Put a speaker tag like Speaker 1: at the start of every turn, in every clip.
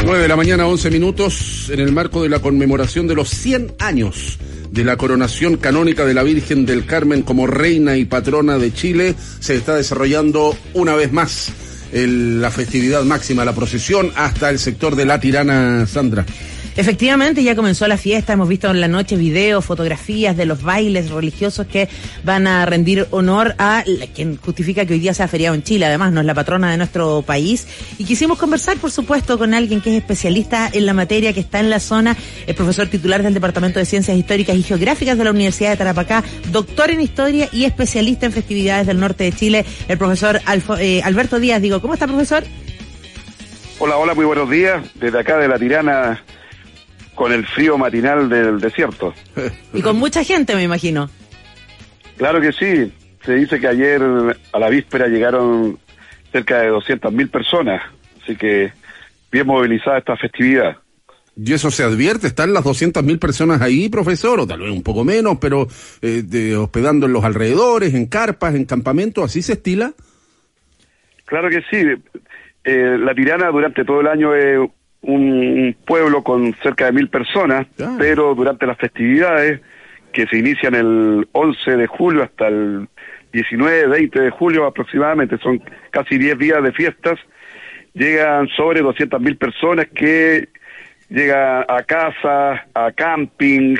Speaker 1: 9 de la mañana, 11 minutos, en el marco de la conmemoración de los 100 años de la coronación canónica de la Virgen del Carmen como reina y patrona de Chile, se está desarrollando una vez más la festividad máxima, la procesión hasta el sector de La Tirana, Sandra.
Speaker 2: Efectivamente, ya comenzó la fiesta, hemos visto en la noche videos, fotografías de los bailes religiosos que van a rendir honor a quien justifica que hoy día sea feriado en Chile, además no es la patrona de nuestro país, y quisimos conversar, por supuesto, con alguien que es especialista en la materia, que está en la zona, es profesor titular del Departamento de Ciencias Históricas y Geográficas de la Universidad de Tarapacá, doctor en Historia y especialista en festividades del norte de Chile, el profesor Alberto Díaz. ¿Cómo está, profesor?
Speaker 3: Hola, muy buenos días, desde acá de La Tirana, con el frío matinal del desierto.
Speaker 2: Y con mucha gente, me imagino.
Speaker 3: Claro que sí. Se dice que ayer a la víspera llegaron cerca de 200.000 personas, así que bien movilizada esta festividad.
Speaker 1: ¿Y eso se advierte? ¿Están las 200.000 personas ahí, profesor? O tal vez un poco menos, pero hospedando en los alrededores, en carpas, en campamentos, ¿así se estila?
Speaker 3: Claro que sí. La Tirana durante todo el año es un pueblo con cerca de 1.000 personas, pero durante las festividades, que se inician el 11 de julio hasta el 19, 20 de julio aproximadamente, son casi 10 días de fiestas, llegan sobre 200.000 personas que llegan a casas, a camping,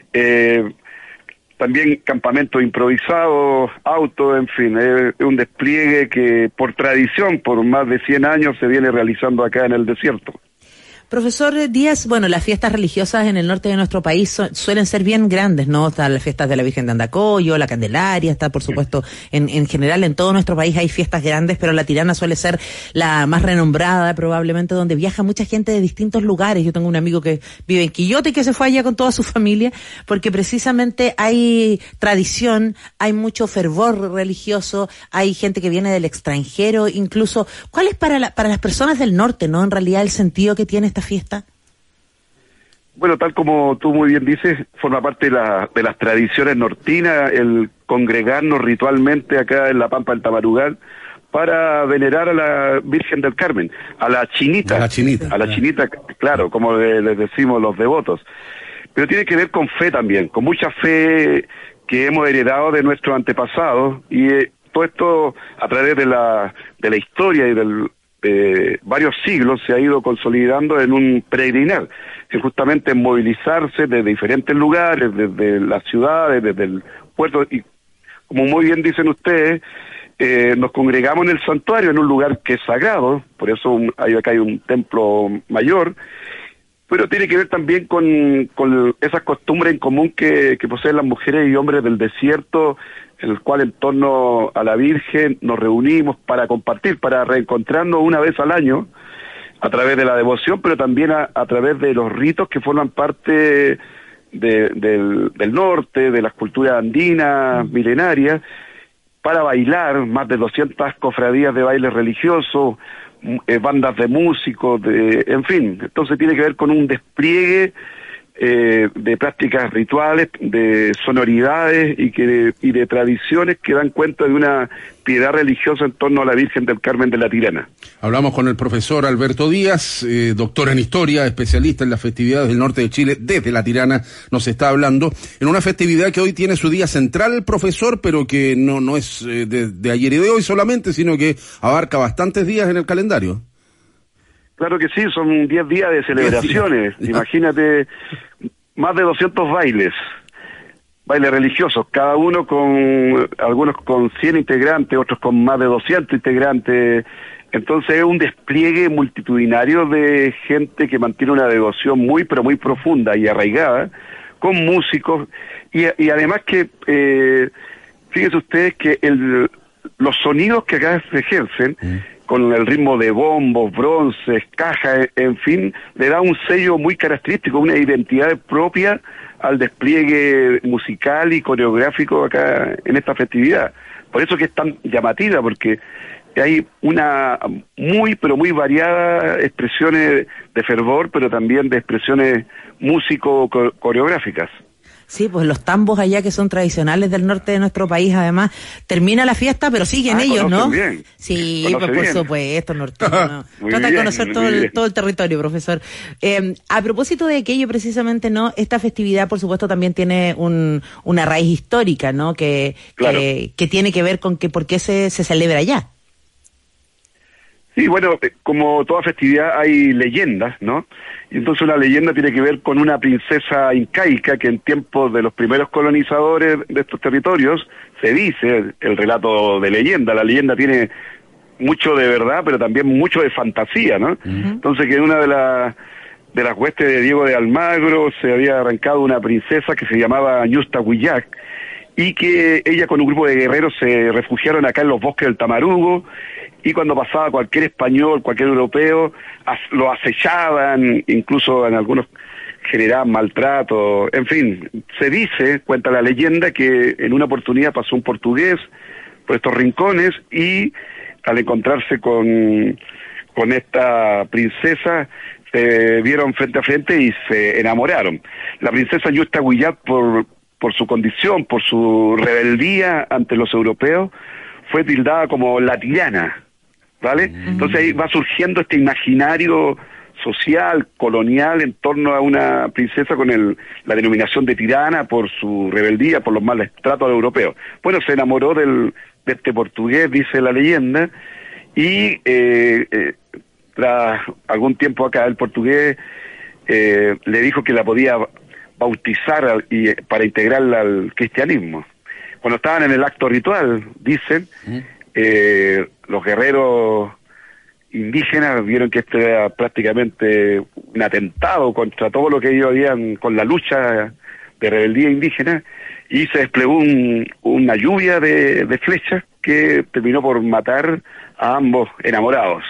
Speaker 3: también campamentos improvisados, autos, en fin, es un despliegue que por tradición, por más de 100 años, se viene realizando acá en el desierto.
Speaker 2: Profesor Díaz, bueno, las fiestas religiosas en el norte de nuestro país suelen ser bien grandes, ¿no? Están las fiestas de la Virgen de Andacollo, la Candelaria, está por supuesto, en general en todo nuestro país hay fiestas grandes, pero la Tirana suele ser la más renombrada, probablemente donde viaja mucha gente de distintos lugares. Yo tengo un amigo que vive en Quillota y que se fue allá con toda su familia, porque precisamente hay tradición, hay mucho fervor religioso, hay gente que viene del extranjero, incluso. ¿Cuál es para las personas del norte, no? En realidad el sentido que tiene esta fiesta.
Speaker 3: Bueno, tal como tú muy bien dices, forma parte de las tradiciones nortinas, el congregarnos ritualmente acá en la Pampa del Tamarugal para venerar a la Virgen del Carmen, a la Chinita, claro, como les decimos los devotos. Pero tiene que ver con fe también, con mucha fe que hemos heredado de nuestros antepasados, y todo esto a través de la historia y de varios siglos se ha ido consolidando en un peregrinar, que justamente en movilizarse desde diferentes lugares, desde las ciudades, desde el puerto, y como muy bien dicen ustedes, nos congregamos en el santuario, en un lugar que es sagrado, por eso acá hay un templo mayor, pero tiene que ver también con esas costumbres en común que poseen las mujeres y hombres del desierto, en el cual en torno a la Virgen nos reunimos para compartir, para reencontrarnos una vez al año, a través de la devoción, pero también a través de los ritos que forman parte del norte, de las culturas andinas, milenarias, para bailar, más de 200 cofradías de baile religioso, bandas de músicos, en fin. Entonces tiene que ver con un despliegue de prácticas rituales, de sonoridades y de tradiciones que dan cuenta de una piedad religiosa en torno a la Virgen del Carmen de La Tirana.
Speaker 1: Hablamos con el profesor Alberto Díaz, doctor en Historia, especialista en las festividades del norte de Chile, desde La Tirana nos está hablando, en una festividad que hoy tiene su día central, profesor, pero que no es de ayer y de hoy solamente, sino que abarca bastantes días en el calendario.
Speaker 3: Claro que sí, son 10 días de celebraciones. Imagínate, más de 200 bailes religiosos, cada uno algunos con 100 integrantes, otros con más de 200 integrantes. Entonces es un despliegue multitudinario de gente que mantiene una devoción muy, pero muy profunda y arraigada, con músicos, y además que, fíjense ustedes que los sonidos que acá se ejercen, con el ritmo de bombos, bronces, cajas, en fin, le da un sello muy característico, una identidad propia al despliegue musical y coreográfico acá en esta festividad. Por eso que es tan llamativa, porque hay una pero muy variada expresiones de fervor, pero también de expresiones músico-coreográficas.
Speaker 2: Sí, pues los tambos allá que son tradicionales del norte de nuestro país, además, termina la fiesta, pero siguen ellos, ¿no?
Speaker 3: Bien.
Speaker 2: Sí, pues por supuesto, norteño. Trata de conocer todo el territorio, profesor. A propósito de aquello, precisamente, ¿no? Esta festividad, por supuesto, también tiene una raíz histórica, ¿no? Que tiene que ver con por qué se celebra allá.
Speaker 3: Sí, bueno, como toda festividad hay leyendas, ¿no? Y entonces una leyenda tiene que ver con una princesa incaica que en tiempos de los primeros colonizadores de estos territorios, se dice, el relato de leyenda, la leyenda tiene mucho de verdad, pero también mucho de fantasía, ¿no? Entonces que en una de las huestes de Diego de Almagro se había arrancado una princesa que se llamaba Ñusta Huillac, y que ella con un grupo de guerreros se refugiaron acá en los bosques del Tamarugo, y cuando pasaba cualquier español, cualquier europeo, lo acechaban, incluso en algunos generaban maltrato, en fin, se dice, cuenta la leyenda, que en una oportunidad pasó un portugués por estos rincones y al encontrarse con esta princesa, se vieron frente a frente y se enamoraron. La princesa Ñusta Huillac, por su condición, por su rebeldía ante los europeos, fue tildada como la tirana, ¿vale? Entonces ahí va surgiendo este imaginario social, colonial, en torno a una princesa con la denominación de tirana por su rebeldía, por los malos tratos a los europeos. Bueno, se enamoró de este portugués, dice la leyenda, y tras algún tiempo acá el portugués le dijo que la podía bautizar para integrarla al cristianismo. Cuando estaban en el acto ritual, dicen, los guerreros indígenas vieron que esto era prácticamente un atentado contra todo lo que ellos habían con la lucha de rebeldía indígena, y se desplegó una lluvia de flechas que terminó por matar a ambos enamorados.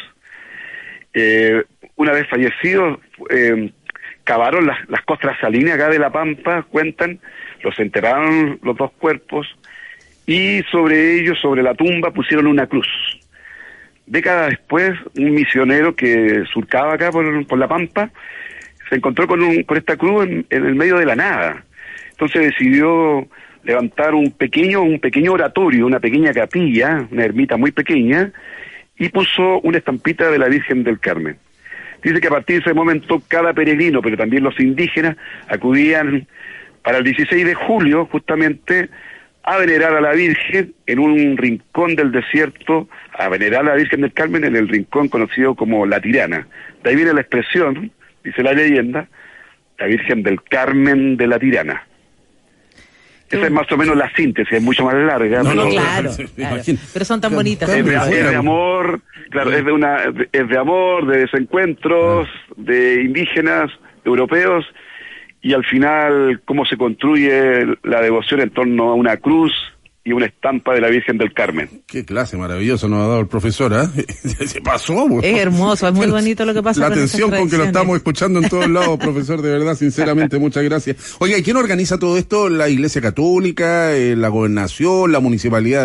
Speaker 3: Una vez fallecidos, cavaron las costras salinas acá de La Pampa, cuentan, los enterraron los dos cuerpos, y sobre ellos, sobre la tumba, pusieron una cruz. Décadas después, un misionero que surcaba acá por La Pampa, se encontró con esta cruz en el medio de la nada. Entonces decidió levantar un pequeño oratorio, una pequeña capilla, una ermita muy pequeña, y puso una estampita de la Virgen del Carmen. Dice que a partir de ese momento cada peregrino, pero también los indígenas, acudían para el 16 de julio, justamente, a venerar a la Virgen en un rincón del desierto, a venerar a la Virgen del Carmen en el rincón conocido como La Tirana. De ahí viene la expresión, dice la leyenda, la Virgen del Carmen de La Tirana. Esa es más o menos la síntesis, es mucho más larga.
Speaker 2: Claro. Pero son tan bonitas.
Speaker 3: Es de amor, claro, es de amor, de desencuentros, de indígenas, europeos, y al final cómo se construye la devoción en torno a una cruz y una estampa de la Virgen del Carmen.
Speaker 1: Qué clase maravillosa nos ha dado el profesor, ¿eh? Se pasó. Bro.
Speaker 2: Es hermoso, es muy bonito lo que pasa.
Speaker 1: La atención con que lo estamos escuchando en todos lados, profesor, de verdad, sinceramente, muchas gracias. Oiga, ¿y quién organiza todo esto? ¿La Iglesia Católica, la Gobernación, la Municipalidad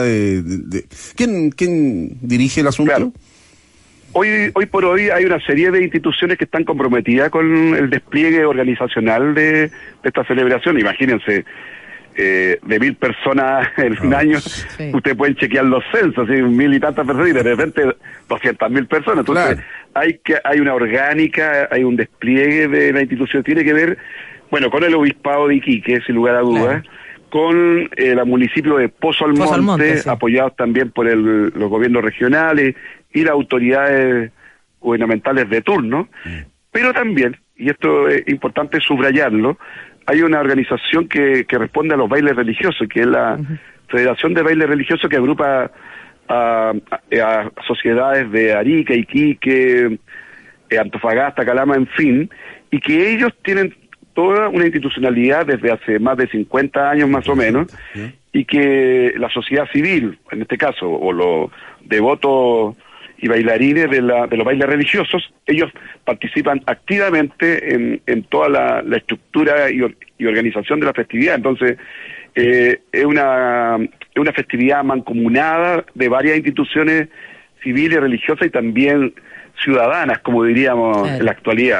Speaker 1: ¿Quién dirige el asunto? Claro.
Speaker 3: Hoy por hoy hay una serie de instituciones que están comprometidas con el despliegue organizacional de esta celebración. Imagínense, de 1.000 personas en un año, sí. Ustedes pueden chequear los censos, ¿sí? 1.000 y tantas personas, y de repente 200.000 personas. Entonces, claro, hay una orgánica, hay un despliegue de la institución. Tiene que ver, bueno, con el Obispado de Iquique, sin lugar a dudas, claro, con el municipio de Pozo Almonte, sí, apoyados también por los gobiernos regionales y las autoridades gubernamentales de turno, pero también, y esto es importante subrayarlo, hay una organización que responde a los bailes religiosos, que es la Federación de Bailes Religiosos, que agrupa a sociedades de Arica, Iquique, Antofagasta, Calama, en fin, y que ellos tienen toda una institucionalidad desde hace más de 50 años más o menos, y que la sociedad civil, en este caso, o los devotos y bailarines de los bailes religiosos, ellos participan activamente en toda la estructura y organización de la festividad. Entonces, es una festividad mancomunada de varias instituciones civiles, religiosas y también ciudadanas, como diríamos en la actualidad.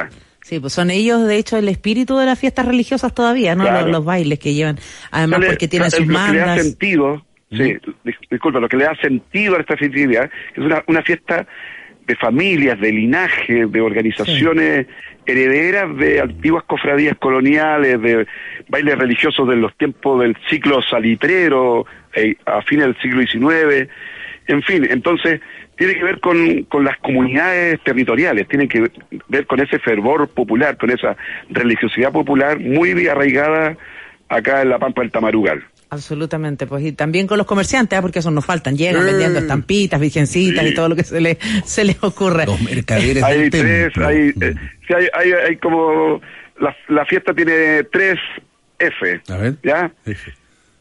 Speaker 2: Sí, pues son ellos, de hecho, el espíritu de las fiestas religiosas todavía, ¿no?
Speaker 3: Claro.
Speaker 2: Los bailes que llevan, además porque tienen sus
Speaker 3: lo que le da
Speaker 2: mandas.
Speaker 3: sentido, sí, disculpa, lo que le da sentido a esta festividad es una fiesta de familias, de linaje, de organizaciones herederas de antiguas cofradías coloniales, de bailes religiosos de los tiempos del ciclo salitrero, a fines del siglo XIX, en fin, entonces tiene que ver con las comunidades territoriales, tiene que ver con ese fervor popular, con esa religiosidad popular muy arraigada acá en la Pampa del Tamarugal.
Speaker 2: Absolutamente, pues y también con los comerciantes, porque esos nos faltan, llegan vendiendo estampitas, virgencitas y todo lo que se les ocurra.
Speaker 1: Los mercaderes
Speaker 3: Hay
Speaker 1: del
Speaker 3: tres,
Speaker 1: templo.
Speaker 3: hay como la fiesta tiene 3 F,
Speaker 1: A ver.
Speaker 3: ¿ya?
Speaker 1: F.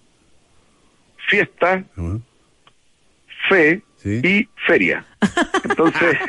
Speaker 3: Fiesta,
Speaker 1: Ajá.
Speaker 3: fe
Speaker 1: Sí.
Speaker 3: y feria. Entonces,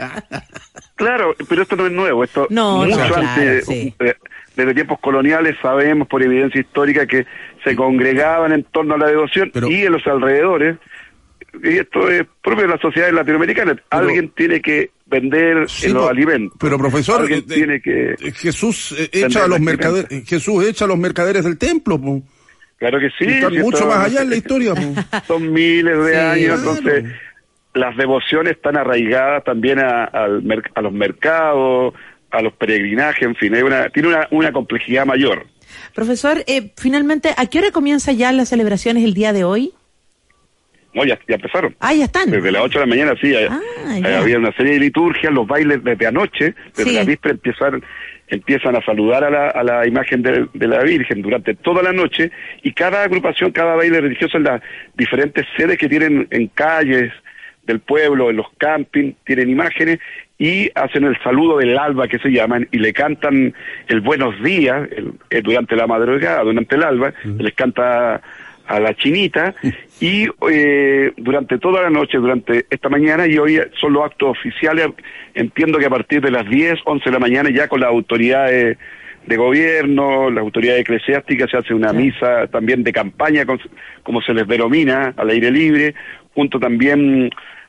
Speaker 3: claro, pero esto no es nuevo, esto
Speaker 2: No,
Speaker 3: mucho
Speaker 2: claro,
Speaker 3: antes,
Speaker 2: sí.
Speaker 3: desde tiempos coloniales sabemos por evidencia histórica que se congregaban en torno a la devoción y en los alrededores, y esto es propio de las sociedades latinoamericanas, alguien tiene que vender los alimentos.
Speaker 1: Pero profesor,
Speaker 3: alguien tiene que
Speaker 1: Jesús echa a los mercaderes del templo, po.
Speaker 3: Claro que sí.
Speaker 1: Están mucho más allá en la historia, po.
Speaker 3: Son miles de años,
Speaker 1: claro.
Speaker 3: entonces las devociones están arraigadas también a los mercados, a los peregrinajes, en fin, tiene una complejidad mayor.
Speaker 2: Profesor, finalmente, ¿a qué hora comienzan ya las celebraciones el día de hoy?
Speaker 3: No, ya empezaron.
Speaker 2: Ah, ya están.
Speaker 3: Desde las 8 de la mañana, sí, había una serie de liturgias, los bailes desde anoche, desde la víspera empiezan a saludar a la imagen de la Virgen durante toda la noche, y cada agrupación, cada baile religioso en las diferentes sedes que tienen en calles del pueblo, en los campings, tienen imágenes y hacen el saludo del alba, que se llaman, y le cantan el buenos días durante la madrugada, durante el alba, les canta a la chinita, y durante toda la noche, durante esta mañana y hoy son los actos oficiales. Entiendo que a partir de las 10, 11 de la mañana, ya con las autoridades de gobierno, las autoridades eclesiásticas, se hace una misa también de campaña, como se les denomina, al aire libre, junto también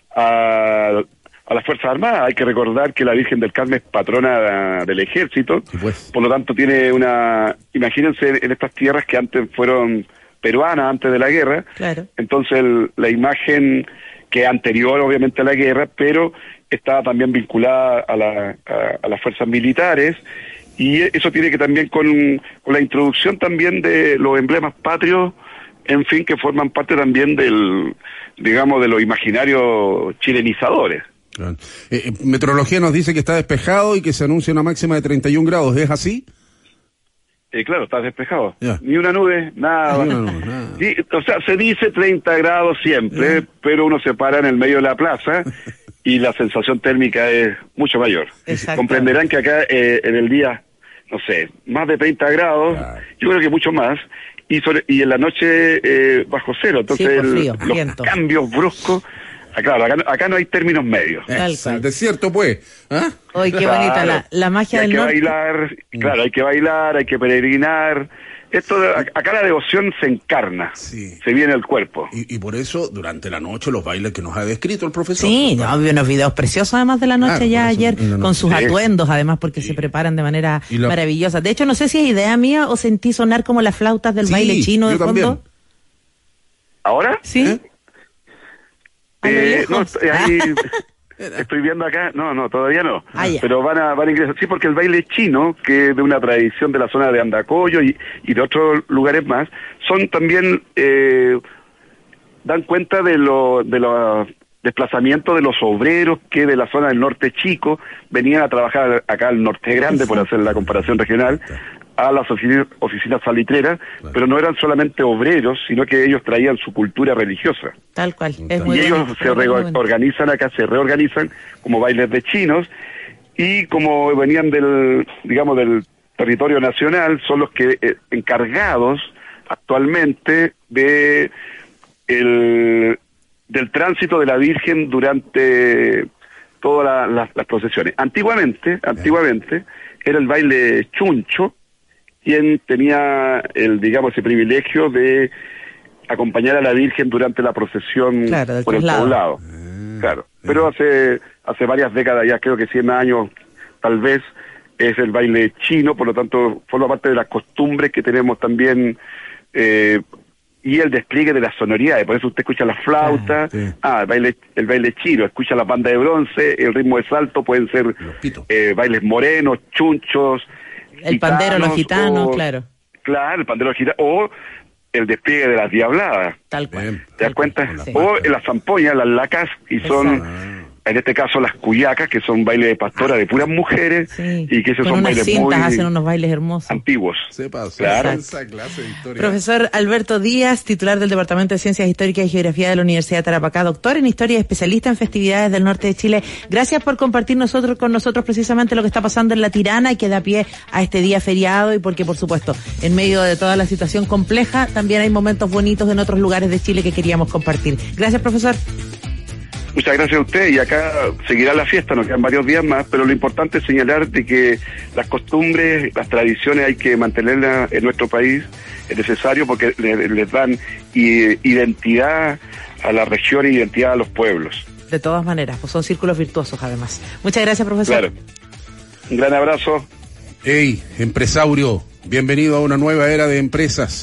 Speaker 3: a las Fuerzas Armadas. Hay que recordar que la Virgen del Carmen es patrona del ejército, por lo tanto tiene imagínense en estas tierras que antes fueron peruanas antes de la guerra, entonces la imagen que es anterior obviamente a la guerra, pero estaba también vinculada a las fuerzas militares, y eso tiene que también con la introducción también de los emblemas patrios, en fin, que forman parte también digamos, de los imaginarios chilenizadores.
Speaker 1: Meteorología nos dice que está despejado y que se anuncia una máxima de 31 grados, ¿es así?
Speaker 3: Claro, está despejado. Ni una nube, nada.
Speaker 1: Nada.
Speaker 3: Sí, o sea, se dice 30 grados siempre, pero uno se para en el medio de la plaza y la sensación térmica es mucho mayor. Comprenderán que acá en el día, no sé, más de 30 grados, yo creo que mucho más, y en la noche bajo cero. Entonces
Speaker 2: frío,
Speaker 3: los cambios bruscos. Claro, acá no hay términos medios.
Speaker 1: El desierto, pues.
Speaker 2: Hoy qué bonita la magia del norte.
Speaker 3: Hay que bailar, claro, hay que bailar, hay que peregrinar. Acá la devoción se encarna, se viene al cuerpo.
Speaker 1: Y por eso, durante la noche, los bailes que nos ha descrito el profesor.
Speaker 2: Sí, había unos videos preciosos además de la noche ayer, con sus atuendos, además, porque se preparan de manera maravillosa. De hecho, no sé si es idea mía o sentí sonar como las flautas del baile chino de fondo.
Speaker 1: También.
Speaker 3: ¿Ahora?
Speaker 2: Sí.
Speaker 3: Estoy viendo acá, no, todavía no, pero van a ingresar, sí, porque el baile chino, que es de una tradición de la zona de Andacollo y de otros lugares más, son también, dan cuenta de los desplazamientos de los obreros que de la zona del norte chico venían a trabajar acá al norte grande, por hacer la comparación regional, a las oficinas salitreras, pero no eran solamente obreros, sino que ellos traían su cultura religiosa.
Speaker 2: Tal cual.
Speaker 3: Y ellos se reorganizan como bailes de chinos, y como venían del territorio nacional, son los que encargados actualmente del tránsito de la Virgen durante todas las procesiones. Antiguamente era el baile chuncho quien tenía ese privilegio de acompañar a la Virgen durante la procesión por el poblado. Claro. Pero hace varias décadas, ya creo que 100 años tal vez, es el baile chino, por lo tanto forma parte de las costumbres que tenemos también, y el despliegue de las sonoridades. Por eso usted escucha la flauta, el baile chino, escucha la banda de bronce, el ritmo de salto, pueden ser bailes morenos, chunchos,
Speaker 2: el pandero, los gitanos, claro,
Speaker 3: el pandero gitano, o el despliegue de las diabladas.
Speaker 2: Tal cual.
Speaker 3: ¿Te das cuenta? O las zampoñas, las lacas, y son, en este caso, las cuyacas, que son bailes de pastora de puras mujeres, y que esos son bailes muy
Speaker 2: hacen unos bailes hermosos.
Speaker 3: Antiguos.
Speaker 1: Se pasó esa clase de historia.
Speaker 2: Profesor Alberto Díaz, titular del Departamento de Ciencias Históricas y Geografía de la Universidad de Tarapacá, doctor en Historia y especialista en festividades del norte de Chile. Gracias por compartir con nosotros precisamente lo que está pasando en La Tirana y que da pie a este día feriado, y porque, por supuesto, en medio de toda la situación compleja, también hay momentos bonitos en otros lugares de Chile que queríamos compartir. Gracias, profesor.
Speaker 3: Muchas gracias a usted, y acá seguirá la fiesta, nos quedan varios días más, pero lo importante es señalar de que las costumbres, las tradiciones hay que mantenerlas en nuestro país, es necesario porque les dan identidad a la región e identidad a los pueblos.
Speaker 2: De todas maneras, pues son círculos virtuosos además. Muchas gracias, profesor.
Speaker 3: Claro. Un gran abrazo.
Speaker 1: Hey, empresario, bienvenido a una nueva era de empresas.